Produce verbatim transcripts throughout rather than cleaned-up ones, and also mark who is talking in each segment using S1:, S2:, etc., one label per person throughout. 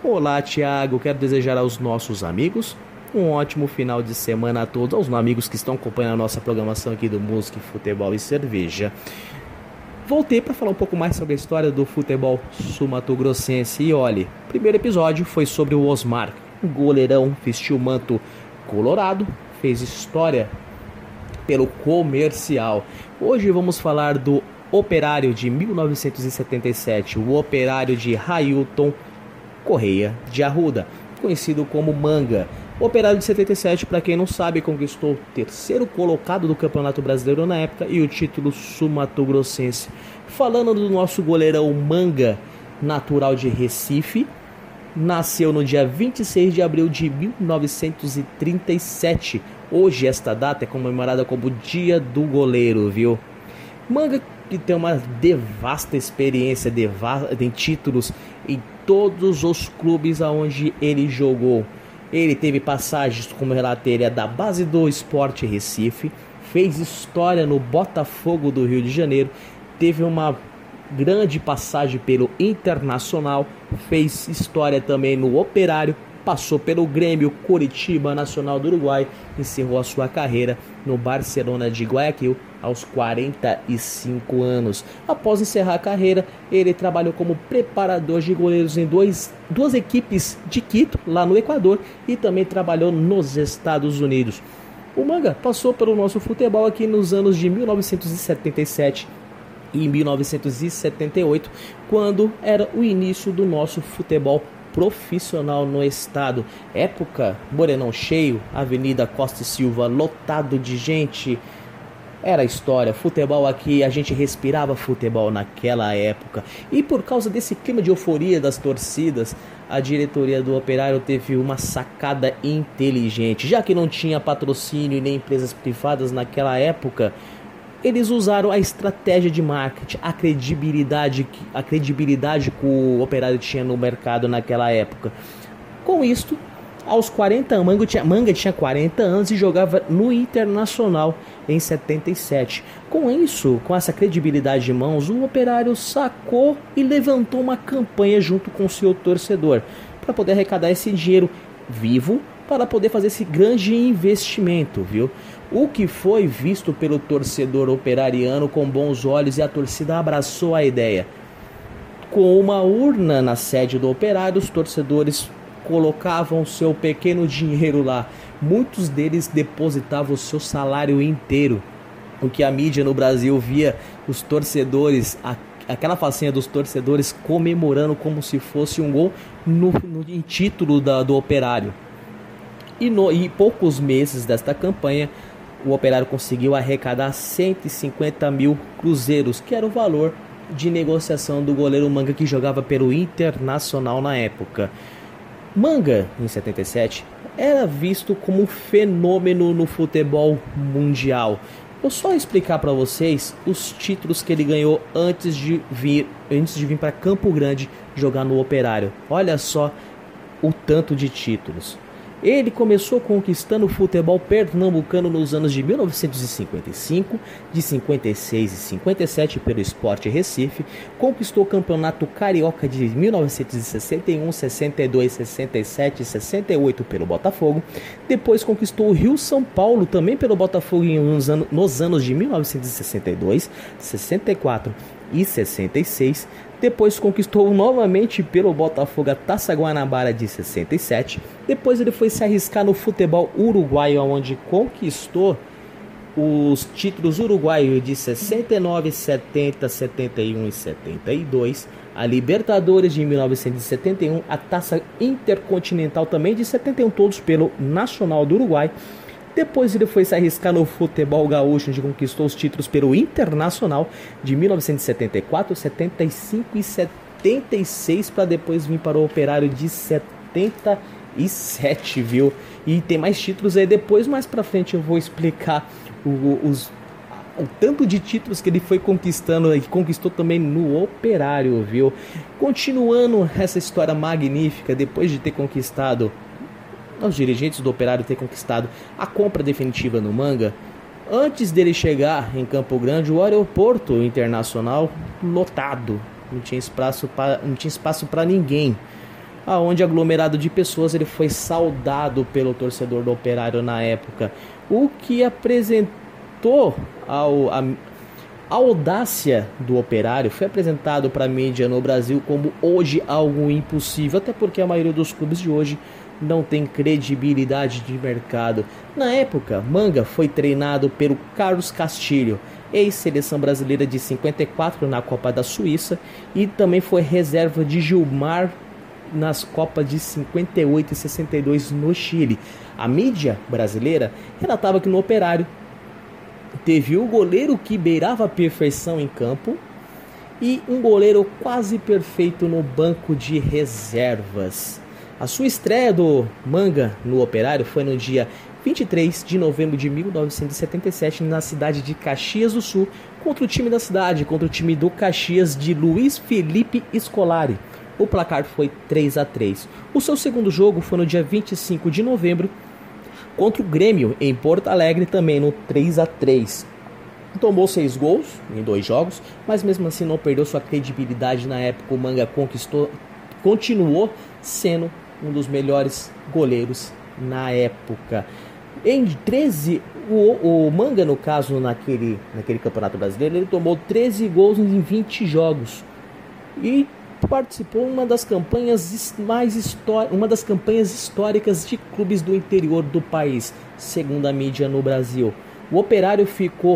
S1: Olá, Thiago. Quero desejar aos nossos amigos um ótimo final de semana a todos, aos amigos que estão acompanhando a nossa programação aqui do Música, Futebol e Cerveja. Voltei para falar um pouco mais sobre a história do futebol sul-mato-grossense. E olhe, o primeiro episódio foi sobre o Osmar, um goleirão, vestiu o manto colorado, fez história pelo Comercial. Hoje vamos falar do Operário de mil novecentos e setenta e sete, o Operário de Railton Correia de Arruda, conhecido como Manga. O Operário de setenta e sete, para quem não sabe, conquistou o terceiro colocado do Campeonato Brasileiro na época e o título sul-mato-grossense. Falando do nosso goleirão Manga, natural de Recife, nasceu no dia vinte e seis de abril de mil novecentos e trinta e sete. Hoje esta data é comemorada como Dia do Goleiro, viu? Manga, que tem uma devasta experiência deva- em títulos em todos os clubes aonde ele jogou. Ele teve passagens, como relatei, da base do Sport Recife, fez história no Botafogo do Rio de Janeiro, teve uma grande passagem pelo Internacional, fez história também no Operário, passou pelo Grêmio, Coritiba, Nacional do Uruguai, encerrou a sua carreira no Barcelona de Guayaquil aos quarenta e cinco anos. Após encerrar a carreira, ele trabalhou como preparador de goleiros em dois, duas equipes de Quito, lá no Equador, e também trabalhou nos Estados Unidos. O Manga passou pelo nosso futebol aqui nos anos de mil novecentos e setenta e sete e mil novecentos e setenta e oito, quando era o início do nosso futebol profissional no estado. Época, Morenão cheio, Avenida Costa e Silva lotado de gente. Era história, futebol aqui, a gente respirava futebol naquela época. E por causa desse clima de euforia das torcidas, a diretoria do Operário teve uma sacada inteligente. Já que não tinha patrocínio e nem empresas privadas naquela época, eles usaram a estratégia de marketing, a credibilidade, a credibilidade que o Operário tinha no mercado naquela época. Com isto, aos quarenta anos, Manga tinha, Manga tinha quarenta anos e jogava no Internacional em setenta e sete. Com isso, com essa credibilidade em mãos, o Operário sacou e levantou uma campanha junto com o seu torcedor para poder arrecadar esse dinheiro vivo, para poder fazer esse grande investimento, viu? O que foi visto pelo torcedor operariano com bons olhos, e a torcida abraçou a ideia. Com uma urna na sede do Operário, os torcedores colocavam seu pequeno dinheiro lá. Muitos deles depositavam o seu salário inteiro. O que a mídia no Brasil via os torcedores, a, aquela facinha dos torcedores comemorando como se fosse um gol no, no em título da, do Operário. E no, em poucos meses desta campanha, o Operário conseguiu arrecadar cento e cinquenta mil cruzeiros, que era o valor de negociação do goleiro Manga, que jogava pelo Internacional na época. Manga, em setenta e sete, era visto como um fenômeno no futebol mundial. Vou só explicar para vocês os títulos que ele ganhou antes de vir, antes de vir para Campo Grande jogar no Operário. Olha só o tanto de títulos. Ele começou conquistando o futebol pernambucano nos anos de mil novecentos e cinquenta e cinco, de cinquenta e seis e cinquenta e sete pelo Sport Recife, conquistou o Campeonato Carioca de mil novecentos e sessenta e um, sessenta e dois, sessenta e sete e sessenta e oito pelo Botafogo, depois conquistou o Rio-São Paulo também pelo Botafogo nos anos, nos anos de mil novecentos e sessenta e dois, sessenta e quatro e sessenta e seis, depois conquistou novamente pelo Botafogo a Taça Guanabara de sessenta e sete. Depois ele foi se arriscar no futebol uruguaio, onde conquistou os títulos uruguaios de sessenta e nove, setenta, setenta e um e setenta e dois, a Libertadores de mil novecentos e setenta e um, a Taça Intercontinental também de setenta e um, todos pelo Nacional do Uruguai. Depois ele foi se arriscar no futebol gaúcho, onde conquistou os títulos pelo Internacional de mil novecentos e setenta e quatro, setenta e cinco e setenta e seis, para depois vir para o Operário de setenta e sete, viu? E tem mais títulos aí depois, mais pra frente eu vou explicar o, os, o tanto de títulos que ele foi conquistando e conquistou também no Operário, viu? Continuando essa história magnífica, depois de ter conquistado, os dirigentes do Operário ter conquistado a compra definitiva no Manga, antes dele chegar em Campo Grande, o aeroporto internacional lotado, não tinha espaço para não tinha espaço para ninguém. aonde aglomerado de pessoas ele foi saudado pelo torcedor do Operário na época, o que apresentou ao, a, a audácia do Operário foi apresentado para a mídia no Brasil como hoje algo impossível, até porque a maioria dos clubes de hoje não tem credibilidade de mercado. Na época, Manga foi treinado pelo Carlos Castilho, ex-seleção brasileira de cinquenta e quatro na Copa da Suíça, e também foi reserva de Gilmar nas Copas de cinquenta e oito e sessenta e dois no Chile. A mídia brasileira relatava que no Operário teve o goleiro que beirava a perfeição em campo e um goleiro quase perfeito no banco de reservas. A sua estreia do Manga no Operário foi no dia vinte e três de novembro de mil novecentos e setenta e sete na cidade de Caxias do Sul, contra o time da cidade, contra o time do Caxias de Luiz Felipe Scolari. O placar foi três a três. O seu segundo jogo foi no dia vinte e cinco de novembro contra o Grêmio em Porto Alegre, também no três a três. Tomou seis gols em dois jogos, mas mesmo assim não perdeu sua credibilidade na época. O Manga conquistou, continuou sendo um dos melhores goleiros na época. Em treze, o, o Manga, no caso, naquele, naquele Campeonato Brasileiro, ele tomou treze gols em vinte jogos e participou uma das campanhas mais histó- uma das campanhas históricas de clubes do interior do país, segundo a mídia no Brasil. O Operário ficou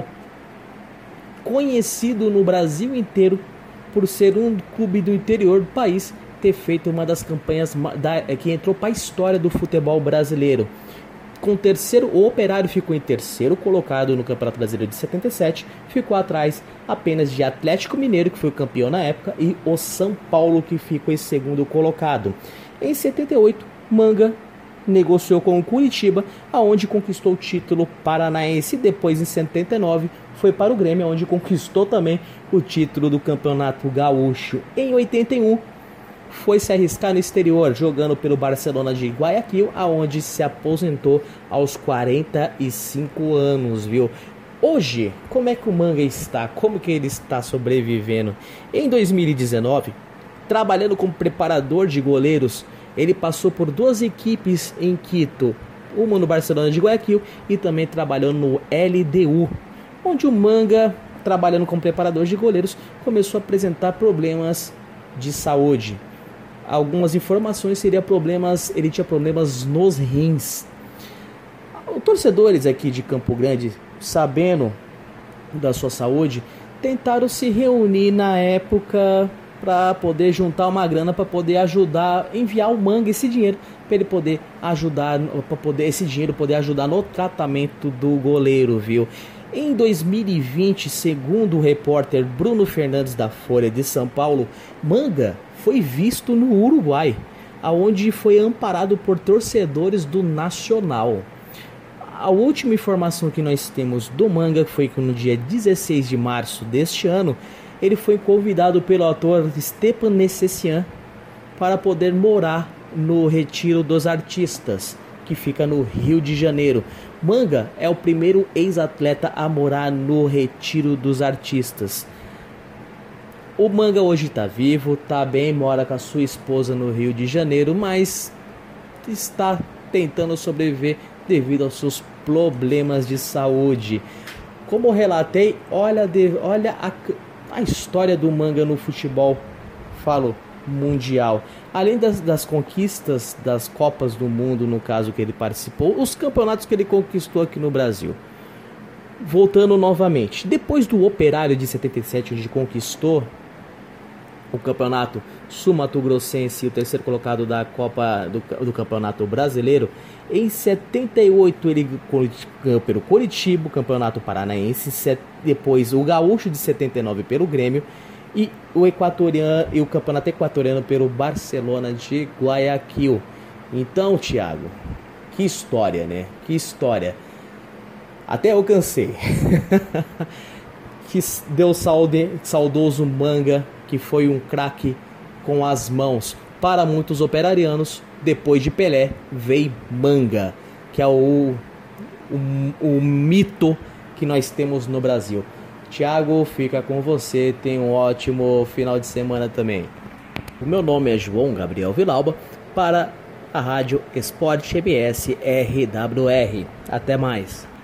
S1: conhecido no Brasil inteiro por ser um clube do interior do país, ter feito uma das campanhas da, que entrou para a história do futebol brasileiro. Com o terceiro, o Operário ficou em terceiro colocado no Campeonato Brasileiro de setenta e sete, ficou atrás apenas de Atlético Mineiro, que foi o campeão na época, e o São Paulo, que ficou em segundo colocado. Em setenta e oito, Manga negociou com o Curitiba, aonde conquistou o título paranaense. Depois, em setenta e nove, foi para o Grêmio, onde conquistou também o título do Campeonato Gaúcho. Em oitenta e um, foi se arriscar no exterior, jogando pelo Barcelona de Guayaquil, aonde se aposentou aos quarenta e cinco anos, viu? Hoje, como é que o Manga está? Como que ele está sobrevivendo? Em dois mil e dezenove, trabalhando como preparador de goleiros, ele passou por duas equipes em Quito, uma no Barcelona de Guayaquil e também trabalhando no L D U, onde o Manga, trabalhando como preparador de goleiros, começou a apresentar problemas de saúde. Algumas informações seriam problemas, ele tinha problemas nos rins. Os torcedores aqui de Campo Grande, sabendo da sua saúde, tentaram se reunir na época para poder juntar uma grana para poder ajudar, enviar o Manga esse dinheiro para ele poder ajudar, para poder esse dinheiro poder ajudar no tratamento do goleiro, viu? Em dois mil e vinte, segundo o repórter Bruno Fernandes da Folha de São Paulo, Manga foi visto no Uruguai, aonde foi amparado por torcedores do Nacional. A última informação que nós temos do Manga foi que no dia dezesseis de março deste ano, ele foi convidado pelo ator Stepan Necessian para poder morar no Retiro dos Artistas, que fica no Rio de Janeiro. Manga é o primeiro ex-atleta a morar no Retiro dos Artistas. O Manga hoje está vivo, está bem, mora com a sua esposa no Rio de Janeiro, mas está tentando sobreviver devido aos seus problemas de saúde. Como eu relatei, olha, de, olha a, a história do Manga no futebol, falo, mundial. Além das, das conquistas das Copas do Mundo, no caso que ele participou, os campeonatos que ele conquistou aqui no Brasil. Voltando novamente, depois do Operário de setenta e sete, onde conquistou o campeonato sul-mato-grossense e o terceiro colocado da Copa do, do Campeonato Brasileiro, em setenta e oito ele ganhou pelo Coritiba, o Campeonato Paranaense, depois o Gaúcho de setenta e nove pelo Grêmio e o equatoriano e o Campeonato Equatoriano pelo Barcelona de Guayaquil. Então, Thiago, que história, né? Que história. Até eu cansei. Que deu saude, saudoso Manga, que foi um craque com as mãos. Para muitos operarianos, depois de Pelé, veio Manga, que é o, o, o mito que nós temos no Brasil. Thiago, fica com você, tenha um ótimo final de semana também. O meu nome é João Gabriel Vilauba, para a Rádio Esporte M S R W R. Até mais.